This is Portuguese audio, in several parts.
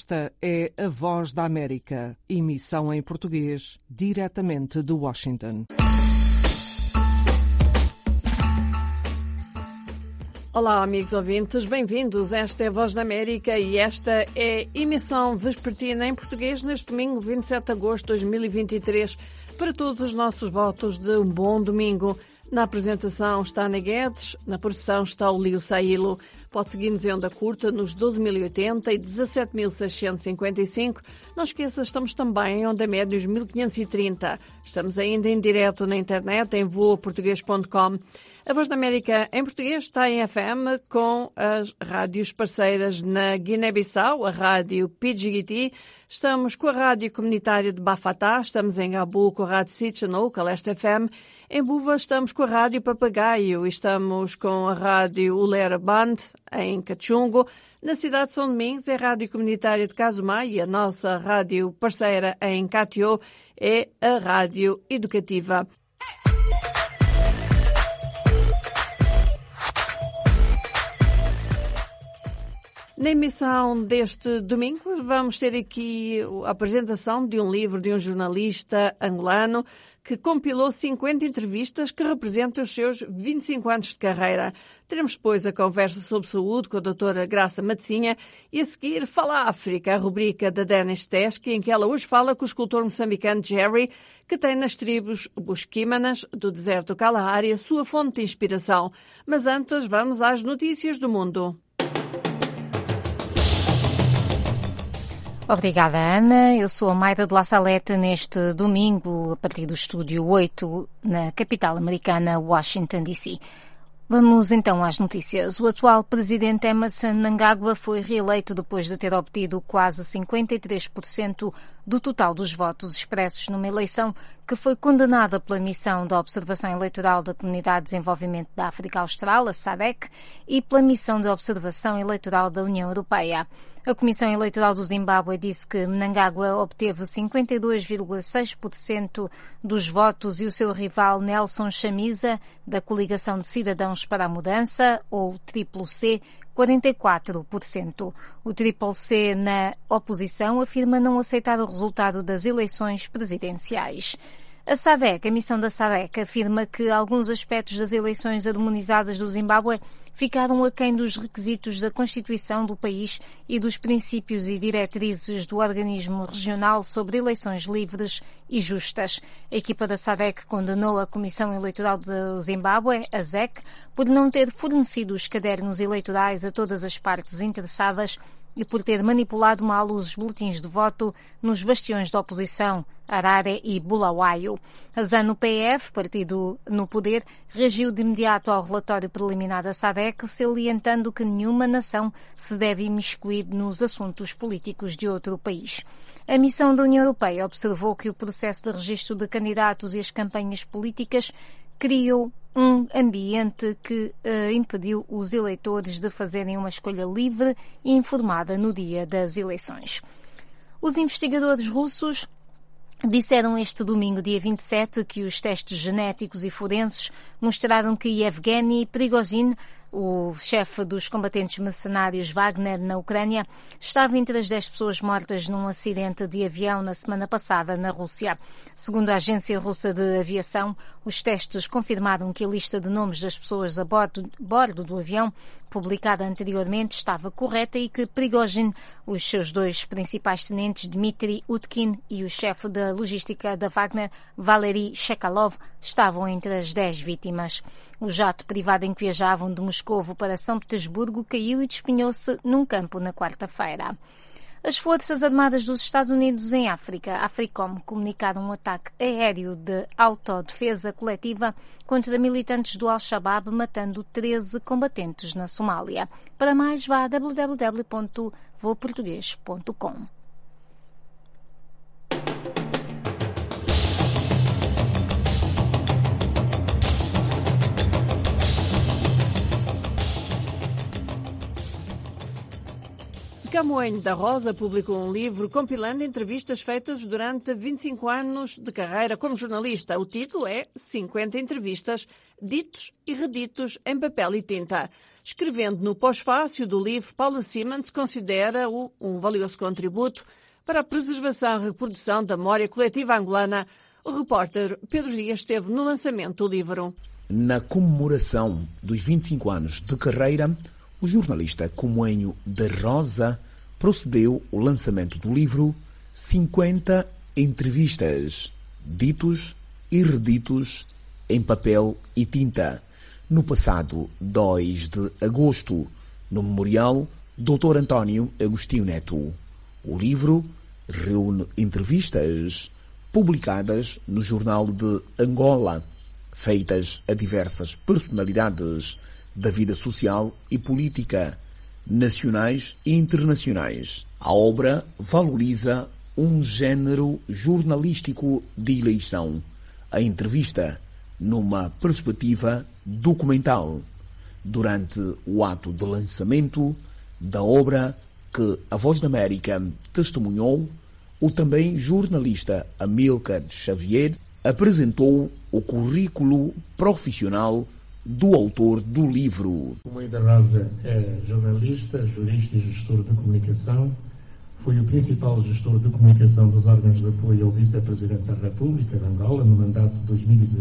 Esta é a Voz da América, emissão em português, diretamente de Washington. Olá, amigos ouvintes, bem-vindos. Esta é a Voz da América e esta é emissão vespertina em português neste domingo, 27 de agosto de 2023. Para todos os nossos votos de um bom domingo. Na apresentação está a Ana Guedes, na produção está o Lio Sailo. Pode seguir-nos em onda curta nos 12.080 e 17.655. Não esqueça, estamos também em onda média os 1530. Estamos ainda em direto na internet em voaportugues.com. A Voz da América em português está em FM com as rádios parceiras na Guiné-Bissau, a rádio PGT. Estamos com a rádio comunitária de Bafatá, estamos em Gabu com a rádio Sitchanouk, a Leste FM. Em Buba estamos com a rádio Papagaio e estamos com a rádio Ulera Band em Cachungo. Na cidade de São Domingos é a rádio comunitária de Casumá e a nossa rádio parceira em Catió é a rádio educativa. Na emissão deste domingo vamos ter aqui a apresentação de um livro de um jornalista angolano que compilou 50 entrevistas que representam os seus 25 anos de carreira. Teremos depois a conversa sobre saúde com a doutora Graça Matecinha e a seguir Fala África, a rubrica da Denis Teske, em que ela hoje fala com o escultor moçambicano Jerry, que tem nas tribos busquímanas do deserto do Kalahari a sua fonte de inspiração. Mas antes vamos às notícias do mundo. Obrigada, Ana. Eu sou a Mayra de La Salete neste domingo, a partir do Estúdio 8, na capital americana, Washington, D.C. Vamos então às notícias. O atual presidente Emmerson Mnangagwa foi reeleito depois de ter obtido quase 53% do total dos votos expressos numa eleição que foi condenada pela Missão de Observação Eleitoral da Comunidade de Desenvolvimento da África Austral, a SADC, e pela Missão de Observação Eleitoral da União Europeia. A Comissão Eleitoral do Zimbábue disse que Mnangagwa obteve 52,6% dos votos e o seu rival Nelson Chamisa, da Coligação de Cidadãos para a Mudança, ou CCC, 44%. O CCC, na oposição, afirma não aceitar o resultado das eleições presidenciais. A SADC, a missão da SADC, afirma que alguns aspectos das eleições harmonizadas do Zimbábue ficaram aquém dos requisitos da Constituição do país e dos princípios e diretrizes do organismo regional sobre eleições livres e justas. A equipa da SADC condenou a Comissão Eleitoral do Zimbábue, a ZEC, por não ter fornecido os cadernos eleitorais a todas as partes interessadas e por ter manipulado mal os boletins de voto nos bastiões da oposição, Harare e Bulawayo. A ZANU-PF, partido no poder, reagiu de imediato ao relatório preliminar da SADC, salientando que nenhuma nação se deve imiscuir nos assuntos políticos de outro país. A missão da União Europeia observou que o processo de registro de candidatos e as campanhas políticas criou um ambiente que impediu os eleitores de fazerem uma escolha livre e informada no dia das eleições. Os investigadores russos disseram este domingo, dia 27, que os testes genéticos e forenses mostraram que Yevgeny Prigozhin, o chefe dos combatentes mercenários Wagner na Ucrânia, estava entre as 10 pessoas mortas num acidente de avião na semana passada na Rússia. Segundo a Agência Russa de Aviação, os testes confirmaram que a lista de nomes das pessoas a bordo do avião, publicada anteriormente, estava correta e que Prigozhin, os seus dois principais tenentes, Dmitry Utkin, e o chefe da logística da Wagner, Valery Shekalov, estavam entre as 10 vítimas. O jato privado em que viajavam de Moscovo para São Petersburgo caiu e despenhou-se num campo na quarta-feira. As Forças Armadas dos Estados Unidos em África, AFRICOM, comunicaram um ataque aéreo de autodefesa coletiva contra militantes do Al-Shabaab, matando 13 combatentes na Somália. Para mais, vá a www.voaportugues.com. Camões da Rosa publicou um livro compilando entrevistas feitas durante 25 anos de carreira como jornalista. O título é 50 entrevistas, ditos e reditos em papel e tinta. Escrevendo no pós-fácio do livro, Paula Simons considera-o um valioso contributo para a preservação e reprodução da memória coletiva angolana. O repórter Pedro Dias esteve no lançamento do livro. Na comemoração dos 25 anos de carreira, o jornalista Camões da Rosa procedeu ao lançamento do livro 50 entrevistas, ditos e reditos em papel e tinta, no passado 2 de agosto, no Memorial Dr. António Agostinho Neto. O livro reúne entrevistas publicadas no Jornal de Angola, feitas a diversas personalidades da vida social e política, nacionais e internacionais. A obra valoriza um género jornalístico de eleição, a entrevista, numa perspectiva documental. Durante o ato de lançamento da obra que a Voz da América testemunhou, o também jornalista Amílcar Xavier apresentou o currículo profissional do autor do livro. Camões da Rosa é jornalista, jurista e gestor de comunicação. Foi o principal gestor de comunicação dos órgãos de apoio ao vice-presidente da República de Angola no mandato de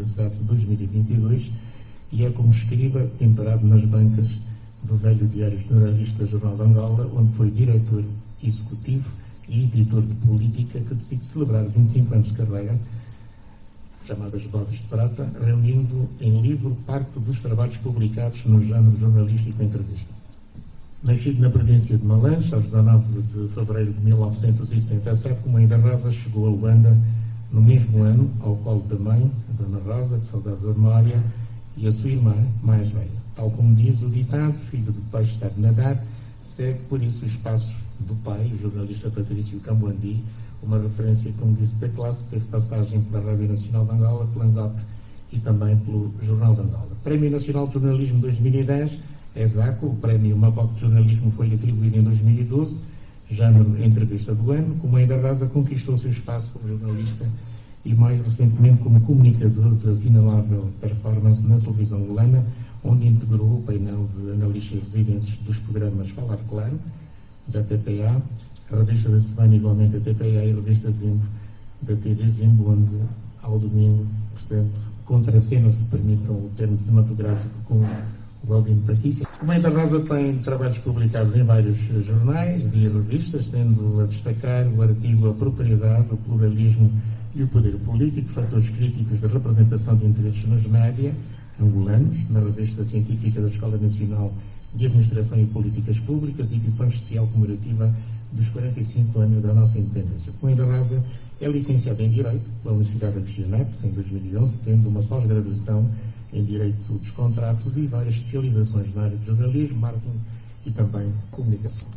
2017-2022 e é como escriba temperado nas bancas do velho Diário Generalista Jornal de Angola, onde foi diretor executivo e editor de política, que decide celebrar 25 anos de carreira, chamadas Botas de Prata, reunindo em livro parte dos trabalhos publicados no género jornalístico entrevista. Nascido na província de Malanche, aos 19 de fevereiro de 1977, Camões da Rosa chegou a Luanda no mesmo ano, ao colo da mãe, a Dona Rosa, de saudades da memória, e a sua irmã mais velha. Tal como diz o ditado, filho de peixe sabe nadar, segue por isso os passos do pai, o jornalista Patrício Camboandi, uma referência, como disse, da classe, que teve passagem pela Rádio Nacional de Angola, pela ANGOP e também pelo Jornal de Angola. Prémio Nacional de Jornalismo 2010, ESACO, o Prémio Maboc de Jornalismo foi atribuído em 2012, género Entrevista do Ano. Camões da Rosa conquistou seu espaço como jornalista e mais recentemente como comunicador de assinalável performance na televisão angolana, onde integrou o painel de analistas residentes dos programas Falar Claro, da TPA, a revista da semana igualmente a TPA e a revista Zimbo, da TV Zimbo, onde ao domingo, portanto, contracena, se permitam o termo cinematográfico, com o Albino Patícia. Camões da Rosa tem trabalhos publicados em vários jornais e revistas, sendo a destacar o artigo A Propriedade, o Pluralismo e o Poder Político, fatores críticos da representação de interesses nos média angolanos, na revista científica da Escola Nacional de Administração e Políticas Públicas, edições de fiel comemorativa dos 45 anos da nossa independência. Camões da Rosa é licenciado em Direito pela Universidade Agostinho Neto em 2011, tendo uma pós-graduação em Direito dos Contratos e várias especializações na área de jornalismo, marketing e também comunicação.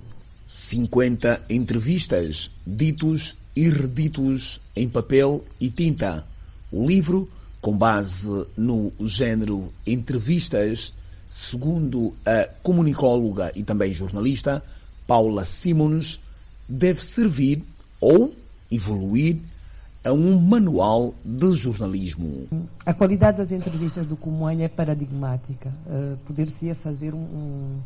50 entrevistas, ditos e reditos em papel e tinta. O livro, com base no género entrevistas, segundo a comunicóloga e também jornalista Paula Simons, deve servir ou evoluir a um manual de jornalismo. A qualidade das entrevistas do Camões é paradigmática. Poder-se-ia fazer um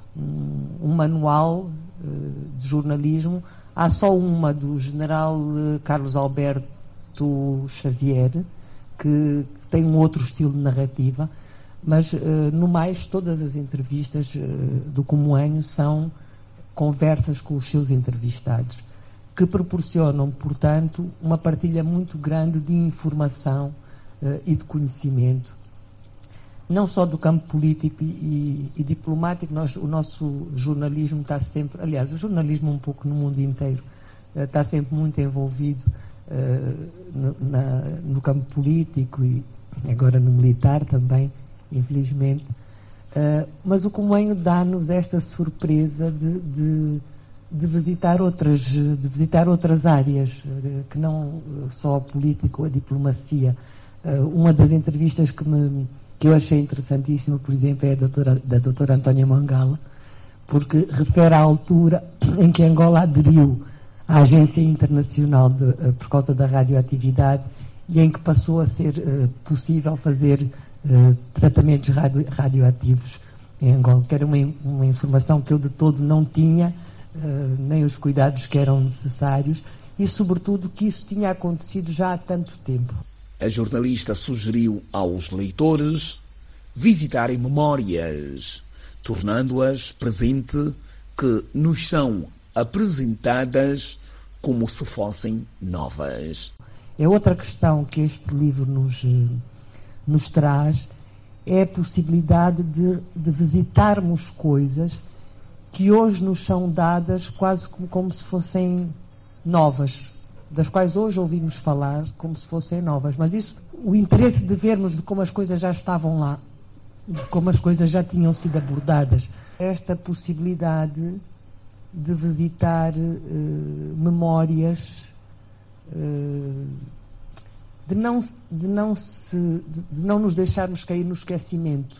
manual de jornalismo. Há só uma do general Carlos Alberto Xavier, que tem um outro estilo de narrativa, mas no mais todas as entrevistas do Camões são conversas com os seus entrevistados, que proporcionam, portanto, uma partilha muito grande de informação e de conhecimento, não só do campo político e diplomático. O nosso jornalismo está sempre, aliás, o jornalismo um pouco no mundo inteiro, está sempre muito envolvido no campo político e agora no militar também, infelizmente. Mas o Camões dá-nos esta surpresa de visitar outras áreas, que não só a política ou a diplomacia. Uma das entrevistas que eu achei interessantíssima, por exemplo, é da doutora Antônia Mangala, porque refere à altura em que Angola aderiu à Agência Internacional por causa da radioatividade e em que passou a ser possível fazer tratamentos radioativos em Angola, que era uma informação que eu de todo não tinha, nem os cuidados que eram necessários, e sobretudo que isso tinha acontecido já há tanto tempo. A jornalista sugeriu aos leitores visitarem memórias, tornando-as presente, que nos são apresentadas como se fossem novas. É outra questão que este livro nos traz, é a possibilidade de visitarmos coisas que hoje nos são dadas quase como se fossem novas, das quais hoje ouvimos falar como se fossem novas. Mas isso, o interesse de vermos de como as coisas já estavam lá, de como as coisas já tinham sido abordadas, esta possibilidade de visitar memórias, de não nos deixarmos cair no esquecimento,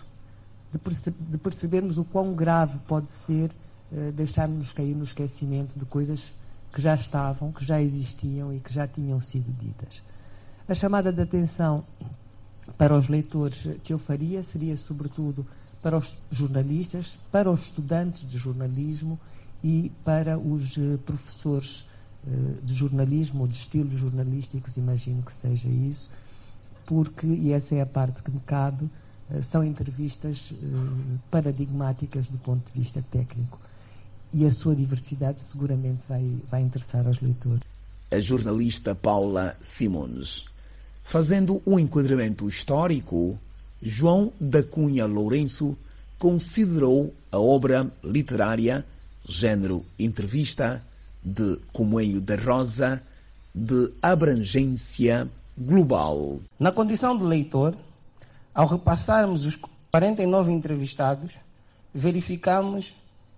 de percebermos o quão grave pode ser deixarmos cair no esquecimento de coisas que já estavam, que já existiam e que já tinham sido ditas. A chamada de atenção para os leitores que eu faria seria sobretudo para os jornalistas, para os estudantes de jornalismo e para os professores de jornalismo ou de estilos jornalísticos, imagino que seja isso, porque, e essa é a parte que me cabe, são entrevistas paradigmáticas do ponto de vista técnico. E a sua diversidade seguramente vai interessar aos leitores. A jornalista Paula Simões. Fazendo um enquadramento histórico, João da Cunha Lourenço considerou a obra literária, género entrevista, de Comoenho da Rosa, de abrangência global. Na condição de leitor, ao repassarmos os 49 entrevistados, verificamos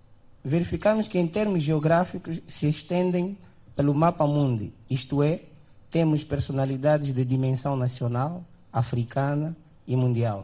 que em termos geográficos se estendem pelo mapa mundi, isto é, temos personalidades de dimensão nacional, africana e mundial.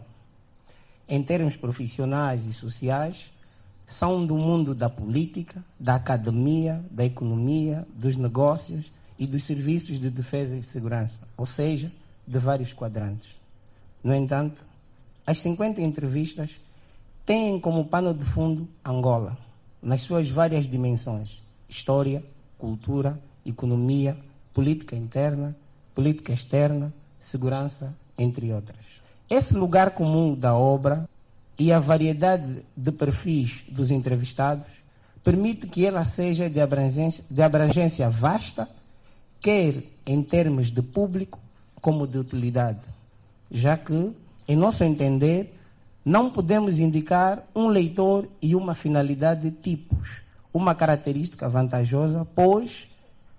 Em termos profissionais e sociais, são do mundo da política, da academia, da economia, dos negócios e dos serviços de defesa e segurança, ou seja, de vários quadrantes. No entanto, as 50 entrevistas têm como pano de fundo Angola, nas suas várias dimensões: história, cultura, economia, política interna, política externa, segurança, entre outras. Esse lugar comum da obra e a variedade de perfis dos entrevistados permite que ela seja de abrangência vasta, quer em termos de público como de utilidade, já que, em nosso entender, não podemos indicar um leitor e uma finalidade de tipos, uma característica vantajosa, pois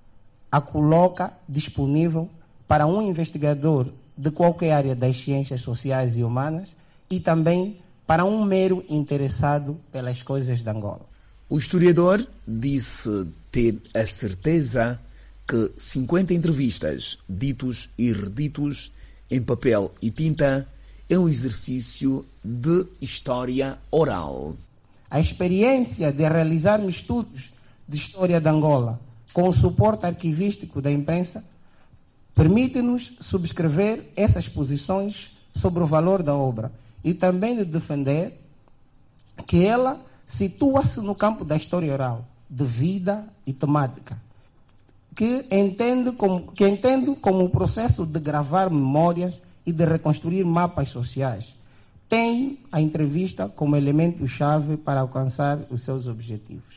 a coloca disponível para um investigador de qualquer área das ciências sociais e humanas e também para um mero interessado pelas coisas de Angola. O historiador disse ter a certeza que 50 entrevistas, ditos e reditos, em papel e tinta, é um exercício de história oral. A experiência de realizarmos estudos de história de Angola com o suporte arquivístico da imprensa permite-nos subscrever essas posições sobre o valor da obra e também de defender que ela situa-se no campo da história oral, de vida e temática, que entendo como o processo de gravar memórias e de reconstruir mapas sociais. Tem a entrevista como elemento-chave para alcançar os seus objetivos.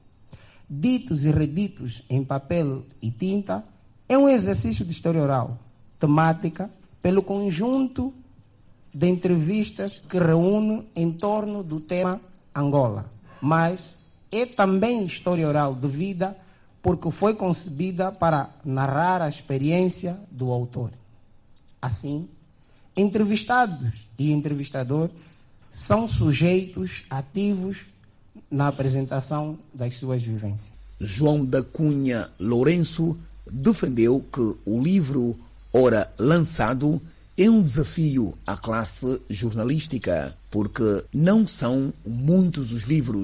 Ditos e reditos em papel e tinta é um exercício de história oral, temática, pelo conjunto de entrevistas que reúne em torno do tema Angola, mas é também história oral de vida porque foi concebida para narrar a experiência do autor. Assim, entrevistados e entrevistador são sujeitos ativos na apresentação das suas vivências. João da Cunha Lourenço defendeu que o livro, ora lançado, é um desafio à classe jornalística, porque não são muitos os livros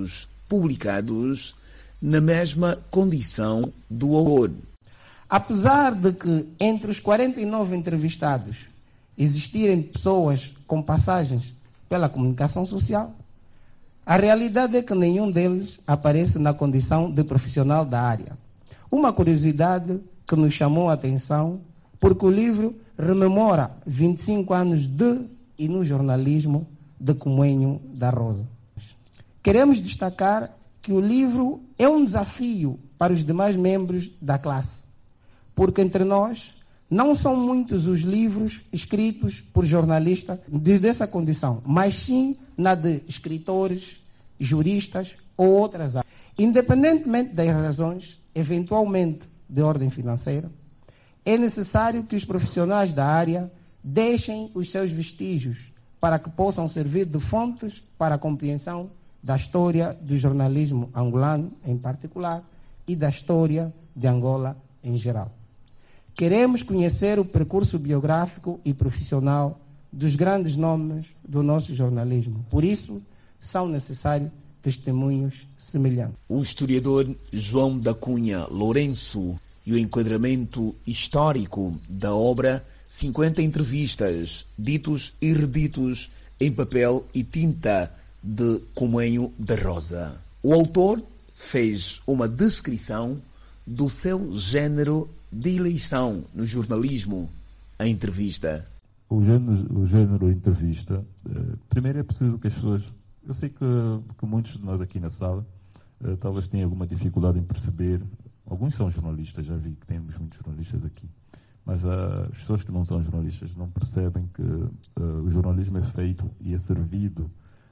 publicados na mesma condição do autor. Apesar de que entre os 49 entrevistados existirem pessoas com passagens pela comunicação social, a realidade é que nenhum deles aparece na condição de profissional da área. Uma curiosidade que nos chamou a atenção, porque o livro rememora 25 anos de e no jornalismo de Comunho da Rosa. Queremos destacar que o livro é um desafio para os demais membros da classe, porque entre nós não são muitos os livros escritos por jornalistas dessa condição, mas sim na de escritores, juristas ou outras áreas. Independentemente das razões, eventualmente de ordem financeira, é necessário que os profissionais da área deixem os seus vestígios para que possam servir de fontes para a compreensão da história do jornalismo angolano em particular e da história de Angola em geral. Queremos conhecer o percurso biográfico e profissional dos grandes nomes do nosso jornalismo. Por isso, são necessários testemunhos semelhantes. O historiador João da Cunha Lourenço e o enquadramento histórico da obra 50 entrevistas, ditos e reditos em papel e tinta de Comunho da Rosa. O autor fez uma descrição do seu género de eleição no jornalismo, a entrevista. O género entrevista, primeiro é preciso que as pessoas... Eu sei que muitos de nós aqui na sala talvez tenham alguma dificuldade em perceber. Alguns são jornalistas, já vi que temos muitos jornalistas aqui. Mas as pessoas que não são jornalistas não percebem que o jornalismo é feito e é servido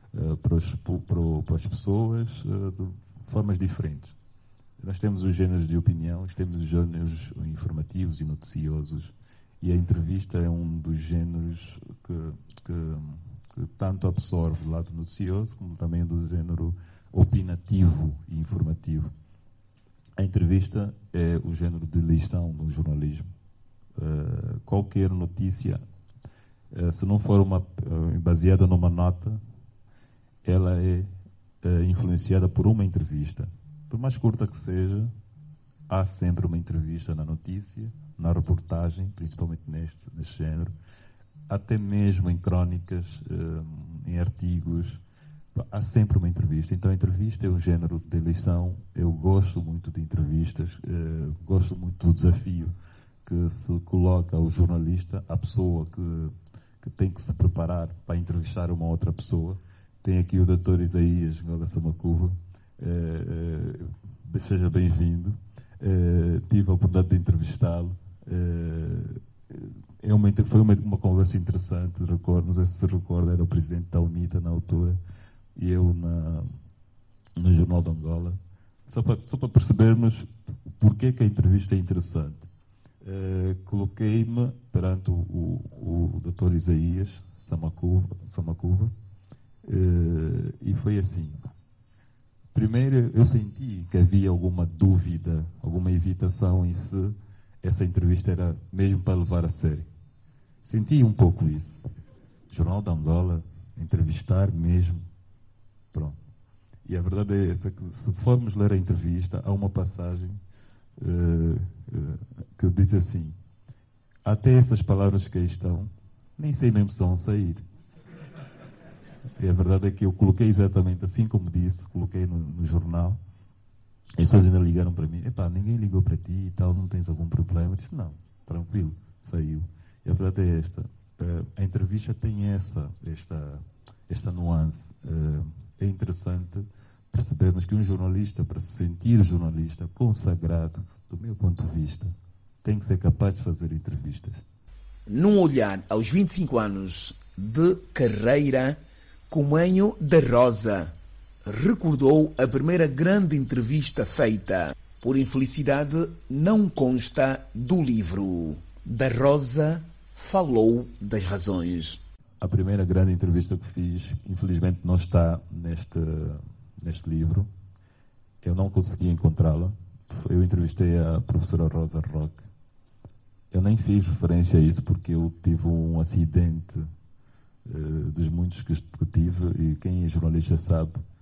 para as pessoas de formas diferentes. Nós temos os géneros de opinião, temos os géneros informativos e noticiosos, e a entrevista é um dos géneros que tanto absorve o lado noticioso como também do género opinativo e informativo. A entrevista é o género de eleição no jornalismo. Qualquer notícia, se não for baseada numa nota, ela é influenciada por uma entrevista. Por mais curta que seja, há sempre uma entrevista na notícia, na reportagem, principalmente neste género, até mesmo em crónicas, em artigos, há sempre uma entrevista. Então a entrevista é um género de eleição. Eu gosto muito de entrevistas, gosto muito do desafio que se coloca ao jornalista, a pessoa que tem que se preparar para entrevistar uma outra pessoa. Tem aqui o Dr. Isaías Ngoga Samakuva, seja bem-vindo. Tive a oportunidade de entrevistá-lo. Foi uma conversa interessante, recordo, não sei se recorda, era o presidente da UNITA na altura, e eu no Jornal de Angola, só para percebermos porque que a entrevista é interessante. Coloquei-me perante o Dr. Isaías Samakuva, e foi assim. Primeiro, eu senti que havia alguma dúvida, alguma hesitação em se essa entrevista era mesmo para levar a sério. Senti um pouco isso. Jornal de Angola, entrevistar mesmo, pronto. E a verdade é essa, que se formos ler a entrevista, há uma passagem que diz assim: até essas palavras que aí estão, nem sei mesmo se vão sair. E a verdade é que eu coloquei exatamente assim como disse, coloquei no jornal. As pessoas ainda ligaram para mim: epá, ninguém ligou para ti e tal, não tens algum problema? Eu disse: não, tranquilo, saiu. E a verdade é esta: a entrevista tem esta nuance. É interessante percebermos que um jornalista, para se sentir jornalista consagrado, do meu ponto de vista, tem que ser capaz de fazer entrevistas. Num olhar aos 25 anos de carreira, Comunho da Rosa recordou a primeira grande entrevista feita. Por infelicidade, não consta do livro. Da Rosa falou das razões. A primeira grande entrevista que fiz, infelizmente não está neste livro. Eu não consegui encontrá-la. Eu entrevistei a professora Rosa Roque. Eu nem fiz referência a isso porque eu tive um acidente dos muitos que tive, e quem é jornalista sabe,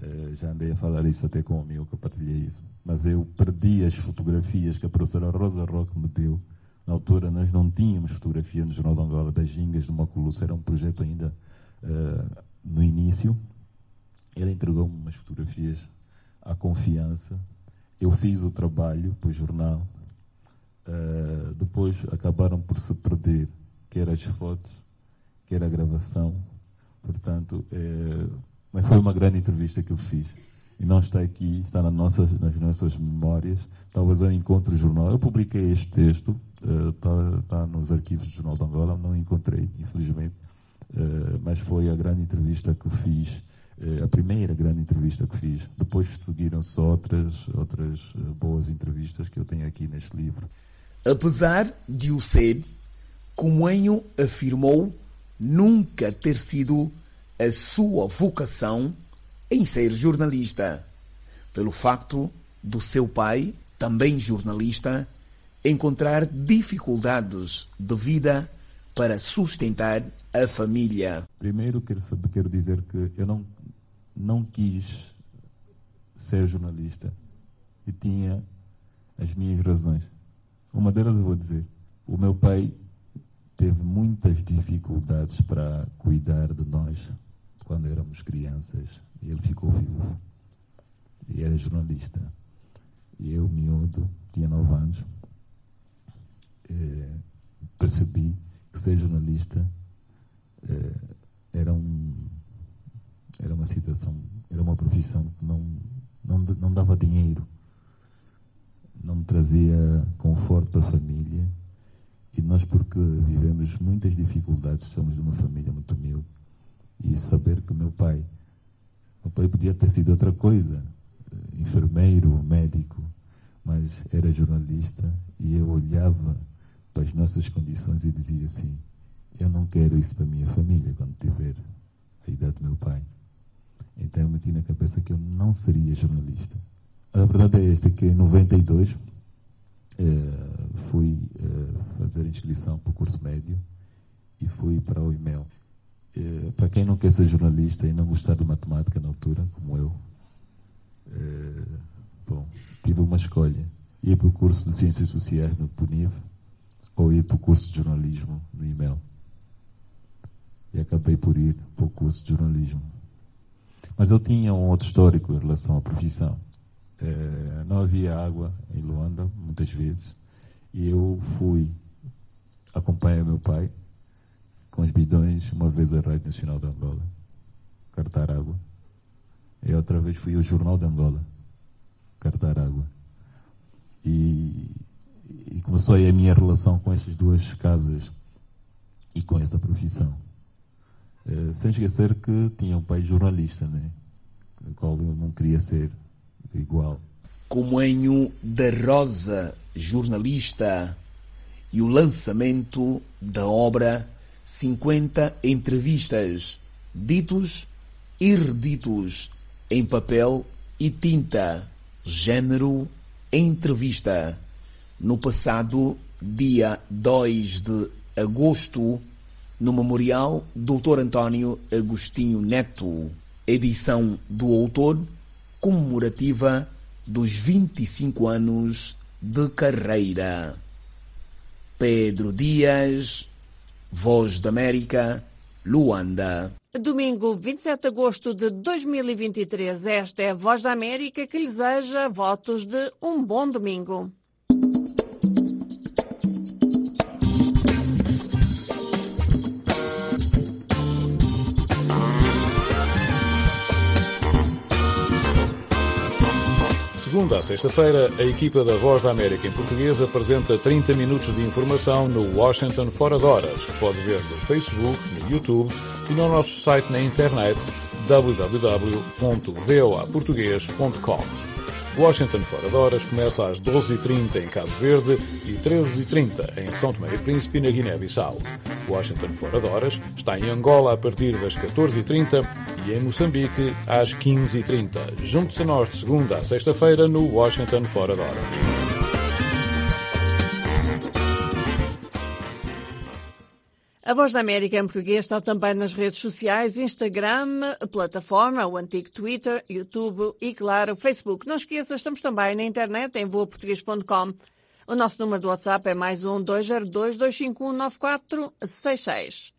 Já andei a falar isso até com um amigo que eu partilhei isso. Mas eu perdi as fotografias que a professora Rosa Roque me deu. Na altura nós não tínhamos fotografia no Jornal de Angola das gingas do Maculuce, era um projeto ainda no início. Ele entregou-me umas fotografias à confiança. Eu fiz o trabalho para o jornal. Depois acabaram por se perder, quer as fotos, quer a gravação. Portanto, mas foi uma grande entrevista que eu fiz. E não está aqui, está nas nossas memórias. Talvez eu encontre o jornal. Eu publiquei este texto, está nos arquivos do Jornal de Angola, não encontrei, infelizmente. Mas foi a grande entrevista que eu fiz, a primeira grande entrevista que fiz. Depois seguiram-se outras boas entrevistas que eu tenho aqui neste livro. Apesar de o ser, Comoenho afirmou nunca ter sido a sua vocação em ser jornalista, pelo facto do seu pai, também jornalista, encontrar dificuldades de vida para sustentar a família. Primeiro quero dizer que eu não quis ser jornalista e tinha as minhas razões. Uma delas eu vou dizer, o meu pai teve muitas dificuldades para cuidar de nós quando éramos crianças. Ele ficou vivo e era jornalista. E eu, miúdo, tinha 9 anos, percebi que ser jornalista era uma situação, era uma profissão que não dava dinheiro, não me trazia conforto para a família. E nós, porque vivemos muitas dificuldades, somos de uma família muito humilde, e saber que meu pai podia ter sido outra coisa, enfermeiro, médico, mas era jornalista, e eu olhava para as nossas condições e dizia assim, eu não quero isso para a minha família quando tiver a idade do meu pai. Então eu meti na cabeça que eu não seria jornalista. A verdade é esta, que em 92 fui fazer inscrição para o curso médio e fui para o IMEL. Para quem não quer ser jornalista e não gostar de matemática na altura, como eu, tive uma escolha: ir para o curso de Ciências Sociais no PUNIV ou ir para o curso de jornalismo no IMEL. E acabei por ir para o curso de jornalismo. Mas eu tinha um outro histórico em relação à profissão. Não havia água em Luanda, muitas vezes, e eu fui acompanhar meu pai com os bidões uma vez à Rádio Nacional de Angola, cartar água, e outra vez fui ao Jornal de Angola, cartar água. E começou aí a minha relação com essas duas casas e com essa profissão. Sem esquecer que tinha um pai jornalista, né? O qual eu não queria ser igual. Comoenho da Rosa, jornalista, e o lançamento da obra 50 entrevistas, ditos e reditos, em papel e tinta, género entrevista, no passado dia 2 de agosto, no Memorial Dr. António Agostinho Neto, edição do autor comemorativa dos 25 anos de carreira. Pedro Dias, Voz da América, Luanda. Domingo, 27 de agosto de 2023. Esta é a Voz da América que lhe deseja votos de um bom domingo. Segunda a sexta-feira, a equipa da Voz da América em português apresenta 30 minutos de informação no Washington Fora de Horas, que pode ver no Facebook, no YouTube e no nosso site na internet www.voaportugues.com. Washington Fora de Horas começa às 12h30 em Cabo Verde e 13h30 em São Tomé e Príncipe, na Guiné-Bissau. Washington Fora de Horas está em Angola a partir das 14h30 e em Moçambique às 15h30. Junte-se a nós de segunda a sexta-feira no Washington Fora de Horas. A Voz da América em português está também nas redes sociais, Instagram, plataforma, o antigo Twitter, YouTube e, claro, Facebook. Não esqueça, estamos também na internet em voaportuguês.com. O nosso número do WhatsApp é +1 202 251 9466.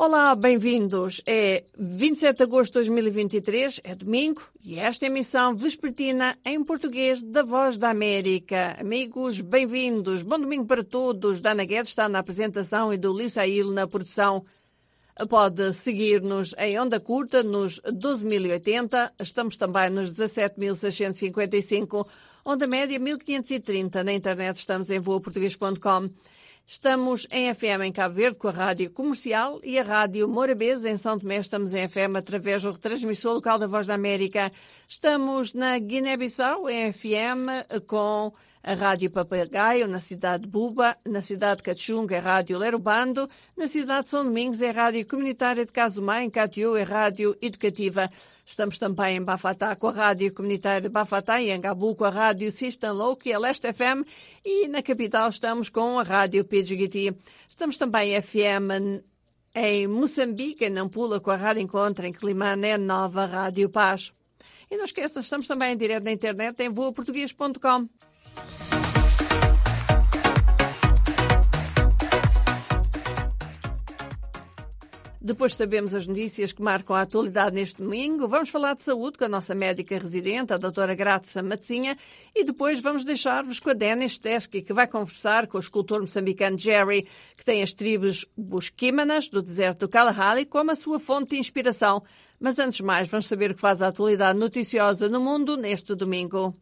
Olá, bem-vindos. É 27 de agosto de 2023, é domingo, e esta é a emissão vespertina em português da Voz da América. Amigos, bem-vindos. Bom domingo para todos. Dana Guedes está na apresentação e do Lissail na produção. Pode seguir-nos em onda curta nos 12.080. Estamos também nos 17.655. Onda média 1530. Na internet estamos em voaportuguês.com. Estamos em FM em Cabo Verde com a Rádio Comercial e a Rádio Morabeza em São Tomé. Estamos em FM através do retransmissor local da Voz da América. Estamos na Guiné-Bissau em FM com a Rádio Papagaio na cidade de Buba, na cidade de Cachunga é a Rádio Lerubando, na cidade de São Domingos é a Rádio Comunitária de Casumá, em Catiú é a Rádio Educativa. Estamos também em Bafatá com a Rádio Comunitária de Bafatá e em Gabu com a Rádio Sistan Louco e a Leste FM, e na capital estamos com a Rádio Pidgiti. Estamos também em FM em Moçambique, em Nampula, com a Rádio Encontro, em Climane, Nova Rádio Paz. E não esqueça, estamos também em direto na internet em voaportuguês.com. Depois sabemos as notícias que marcam a atualidade neste domingo. Vamos falar de saúde com a nossa médica residente, a doutora Graça Matzinha, e depois vamos deixar-vos com a Denis Teskey, que vai conversar com o escultor moçambicano Jerry, que tem as tribos Busquimanas, do deserto do Kalahari, como a sua fonte de inspiração. Mas antes de mais, vamos saber o que faz a atualidade noticiosa no mundo neste domingo.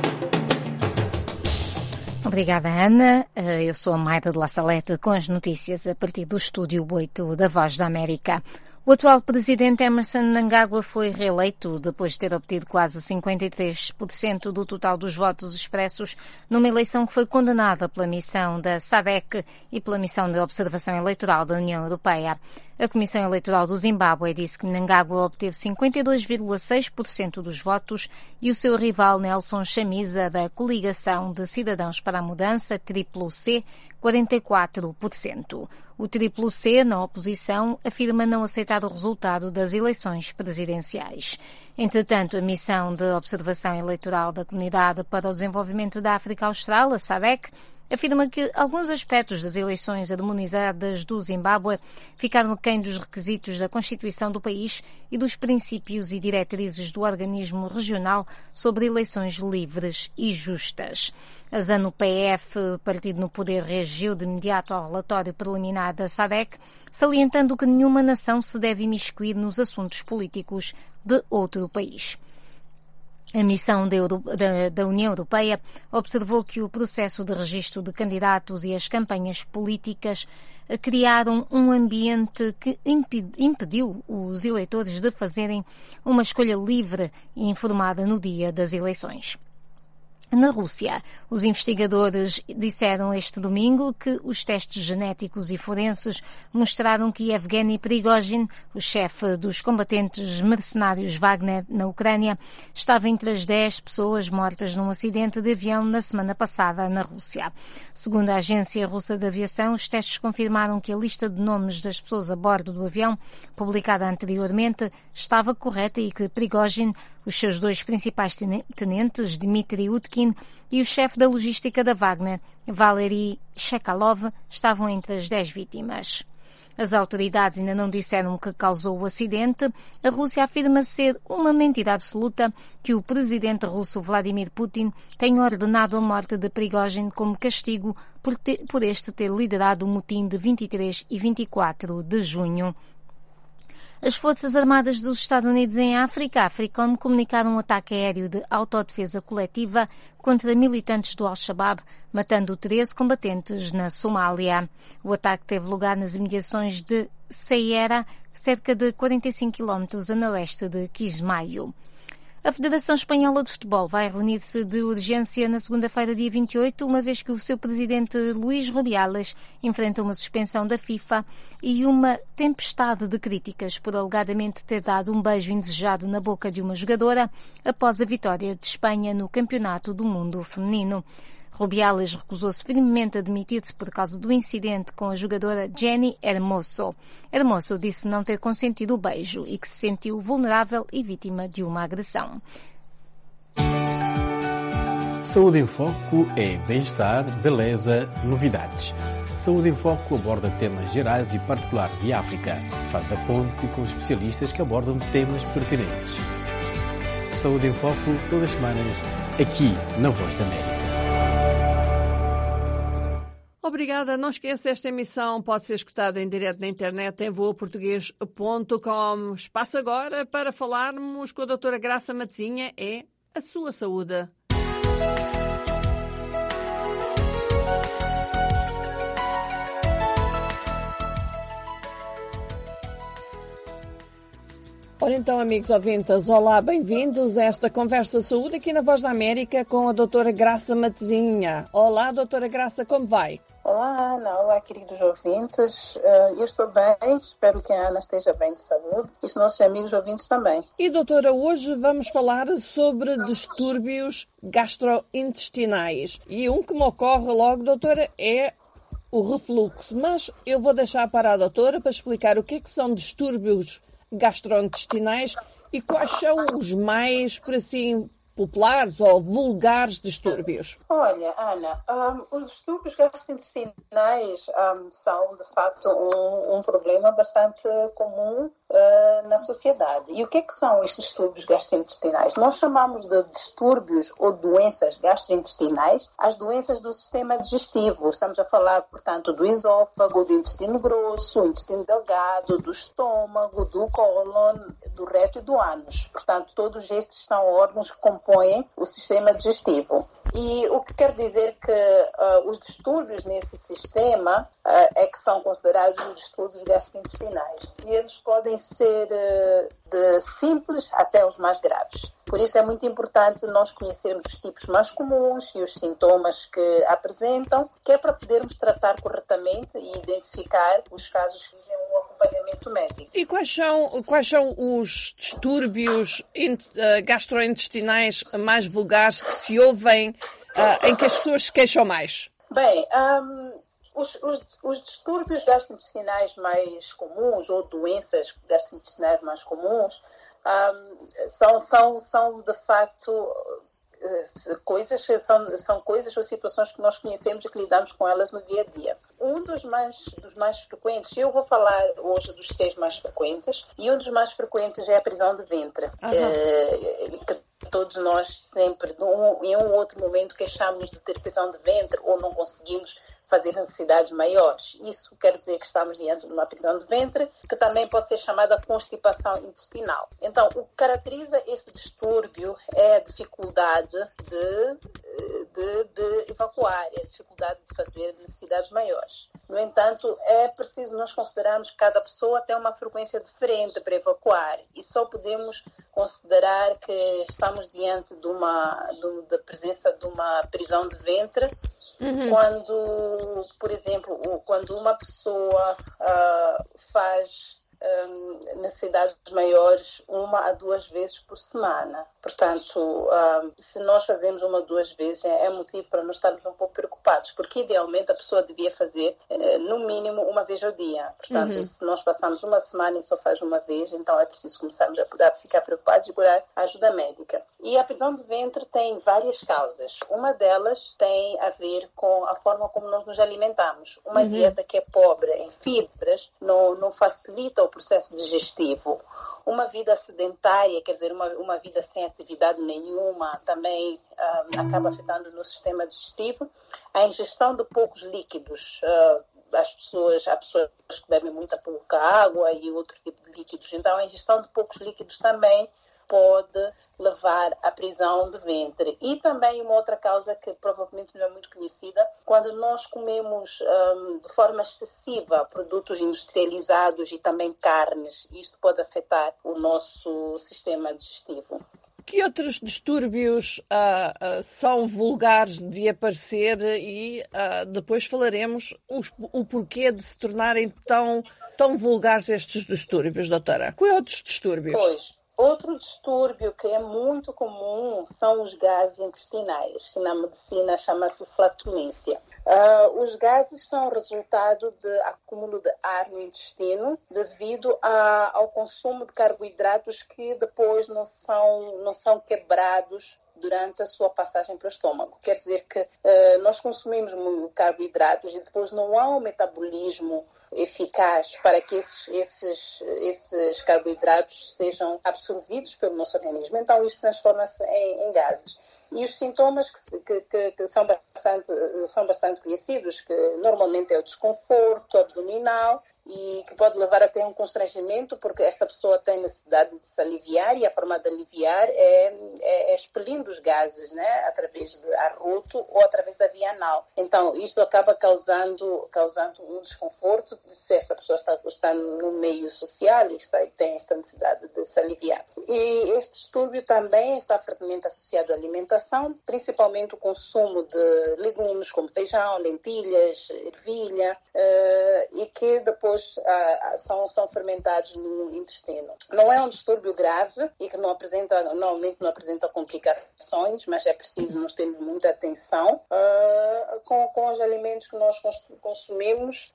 Obrigada, Ana. Eu sou a Mayra de La Salete com as notícias a partir do Estúdio 8 da Voz da América. O atual presidente Emmerson Mnangagwa foi reeleito depois de ter obtido quase 53% do total dos votos expressos numa eleição que foi condenada pela missão da SADC e pela missão de observação eleitoral da União Europeia. A Comissão Eleitoral do Zimbábue disse que Mnangagwa obteve 52,6% dos votos e o seu rival Nelson Chamisa, da Coligação de Cidadãos para a Mudança, CCC, 44%. O CCC, na oposição, afirma não aceitar o resultado das eleições presidenciais. Entretanto, a Missão de Observação Eleitoral da Comunidade para o Desenvolvimento da África Austral, a SADC, afirma que alguns aspectos das eleições harmonizadas do Zimbábue ficaram aquém dos requisitos da Constituição do país e dos princípios e diretrizes do organismo regional sobre eleições livres e justas. A ZANU-PF, partido no poder, reagiu de imediato ao relatório preliminar da SADC, salientando que nenhuma nação se deve imiscuir nos assuntos políticos de outro país. A missão da União Europeia observou que o processo de registro de candidatos e as campanhas políticas criaram um ambiente que impediu os eleitores de fazerem uma escolha livre e informada no dia das eleições. Na Rússia, os investigadores disseram este domingo que os testes genéticos e forenses mostraram que Evgeny Prigozhin, o chefe dos combatentes mercenários Wagner na Ucrânia, estava entre as 10 pessoas mortas num acidente de avião na semana passada na Rússia. Segundo a Agência Russa de Aviação, os testes confirmaram que a lista de nomes das pessoas a bordo do avião, publicada anteriormente, estava correta e que Prigozhin, os seus dois principais tenentes, Dmitry Utkin, e o chefe da logística da Wagner, Valery Chekalov, estavam entre as 10 vítimas. As autoridades ainda não disseram o que causou o acidente. A Rússia afirma ser uma mentira absoluta que o presidente russo Vladimir Putin tenha ordenado a morte de Prigozhin como castigo por este ter liderado o motim de 23 e 24 de junho. As Forças Armadas dos Estados Unidos em África, AFRICOM, comunicaram um ataque aéreo de autodefesa coletiva contra militantes do Al-Shabaab, matando 13 combatentes na Somália. O ataque teve lugar nas imediações de Sayera, cerca de 45 km a noroeste de Kismayo. A Federação Espanhola de Futebol vai reunir-se de urgência na segunda-feira, dia 28, uma vez que o seu presidente Luís Rubiales enfrenta uma suspensão da FIFA e uma tempestade de críticas por alegadamente ter dado um beijo indesejado na boca de uma jogadora após a vitória de Espanha no Campeonato do Mundo Feminino. Rubiales recusou-se firmemente a demitir-se por causa do incidente com a jogadora Jenny Hermoso. Hermoso disse não ter consentido o beijo e que se sentiu vulnerável e vítima de uma agressão. Saúde em Foco é bem-estar, beleza, novidades. Saúde em Foco aborda temas gerais e particulares de África. Faz a ponte com especialistas que abordam temas pertinentes. Saúde em Foco, todas as semanas, aqui na Voz da América. Obrigada. Não esqueça, esta emissão pode ser escutada em direto na internet em voaportugues.com. Espaço agora para falarmos com a doutora Graça Matezinha. É a sua saúde. Ora então, amigos ouvintes, olá, bem-vindos a esta Conversa Saúde aqui na Voz da América com a doutora Graça Matezinha. Olá, doutora Graça, como vai? Olá, Ana. Olá, queridos ouvintes. Eu estou bem, espero que a Ana esteja bem de saúde e os nossos amigos ouvintes também. E, doutora, hoje vamos falar sobre distúrbios gastrointestinais. E um que me ocorre logo, doutora, é o refluxo. Mas eu vou deixar para a doutora para explicar o que é que são distúrbios gastrointestinais e quais são os mais, por assim, populares ou vulgares distúrbios. Olha, Ana, os distúrbios gastrointestinais são, de facto, um problema bastante comum na sociedade. E o que é que são estes distúrbios gastrointestinais? Nós chamamos de distúrbios ou doenças gastrointestinais as doenças do sistema digestivo. Estamos a falar, portanto, do esôfago, do intestino grosso, do intestino delgado, do estômago, do cólon, do reto e do ânus. Portanto, todos estes são órgãos que compõem o sistema digestivo. E o que quer dizer que os distúrbios nesse sistema é que são considerados os distúrbios gastrointestinais. E eles podem ser de simples até os mais graves. Por isso é muito importante nós conhecermos os tipos mais comuns e os sintomas que apresentam, que é para podermos tratar corretamente e identificar os casos que exigem um acompanhamento médico. E quais são os distúrbios gastrointestinais mais vulgares que se ouvem, em que as pessoas se queixam mais? Bem, os distúrbios gastrointestinais mais comuns ou doenças gastrointestinais mais comuns são de facto são coisas ou situações que nós conhecemos e que lidamos com elas no dia a dia. Um dos mais frequentes, eu vou falar hoje dos 6 mais frequentes, e um dos mais frequentes é a prisão de ventre. Que todos nós sempre, em um outro momento, queixamos de ter prisão de ventre ou não conseguimos fazer necessidades maiores. Isso quer dizer que estamos diante de uma prisão de ventre, que também pode ser chamada constipação intestinal. Então, o que caracteriza este distúrbio é a dificuldade de evacuar, é a dificuldade de fazer necessidades maiores. No entanto, é preciso nós considerarmos que cada pessoa tem uma frequência diferente para evacuar e só podemos considerar que estamos diante da presença de uma prisão de ventre quando, por exemplo, quando uma pessoa faz necessidades maiores 1 a 2 vezes por semana. Portanto, se nós fazemos 1 ou 2 vezes, é motivo para nós estarmos um pouco preocupados, porque idealmente a pessoa devia fazer no mínimo 1 vez ao dia. Portanto, se nós passamos 1 semana e só faz 1 vez, então é preciso começarmos a ficar preocupados e procurar ajuda médica. E a prisão de ventre tem várias causas. Uma delas tem a ver com a forma como nós nos alimentamos. Uma dieta que é pobre em fibras não facilita o processo digestivo. Uma vida sedentária, quer dizer, uma vida sem atividade nenhuma, também acaba afetando no sistema digestivo. A ingestão de poucos líquidos, há pessoas que bebem muita pouca água e outro tipo de líquidos. Então, a ingestão de poucos líquidos também pode levar à prisão de ventre. E também uma outra causa que provavelmente não é muito conhecida, quando nós comemos de forma excessiva produtos industrializados e também carnes, isto pode afetar o nosso sistema digestivo. Que outros distúrbios são vulgares de aparecer e depois falaremos o porquê de se tornarem tão vulgares estes distúrbios, doutora? Quais outros distúrbios? Pois. Outro distúrbio que é muito comum são os gases intestinais, que na medicina chama-se flatulência. Os gases são resultado de acúmulo de ar no intestino devido ao consumo de carboidratos que depois não são quebrados durante a sua passagem para o estômago. Quer dizer que nós consumimos carboidratos e depois não há um metabolismo eficaz para que esses carboidratos sejam absorvidos pelo nosso organismo. Então, isso transforma-se em gases. E os sintomas que são bastante conhecidos, que normalmente é o desconforto abdominal, e que pode levar até um constrangimento, porque esta pessoa tem necessidade de se aliviar, e a forma de aliviar é expelindo os gases, né? Através do arroto ou através da via anal. Então, isto acaba causando um desconforto se esta pessoa está no meio social e tem esta necessidade de se aliviar. E este distúrbio também está fortemente associado à alimentação, principalmente o consumo de legumes como feijão, lentilhas, ervilha, e que depois são fermentados no intestino. Não é um distúrbio grave e que normalmente não apresenta complicações, mas é preciso nós termos muita atenção com os alimentos que nós consumimos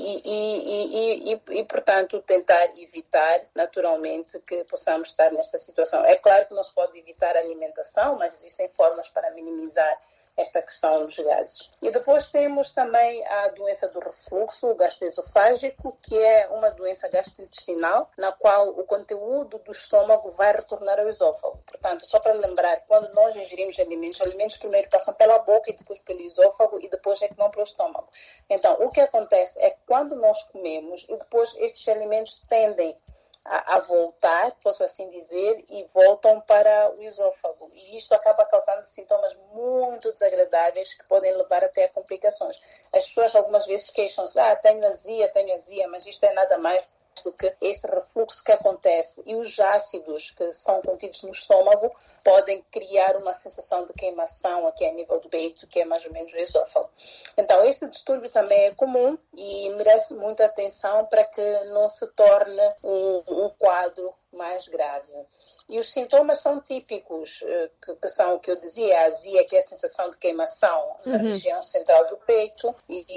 e, portanto, tentar evitar naturalmente que possamos estar nesta situação. É claro que não se pode evitar a alimentação, mas existem formas para minimizar esta questão dos gases. E depois temos também a doença do refluxo gastroesofágico, que é uma doença gastrointestinal, na qual o conteúdo do estômago vai retornar ao esôfago. Portanto, só para lembrar, quando nós ingerimos alimentos primeiro passam pela boca e depois pelo esôfago e depois é que vão para o estômago. Então, o que acontece é que quando nós comemos e depois estes alimentos tendem a voltar, posso assim dizer, e voltam para o esôfago. E isto acaba causando sintomas muito desagradáveis que podem levar até a complicações. As pessoas algumas vezes queixam-se, tenho azia, mas isto é nada mais do que esse refluxo que acontece. E os ácidos que são contidos no estômago podem criar uma sensação de queimação aqui a nível do peito, que é mais ou menos o esôfago. Então, este distúrbio também é comum e merece muita atenção para que não se torne um quadro mais grave. E os sintomas são típicos, que são o que eu dizia, a azia, que é a sensação de queimação na região central do peito,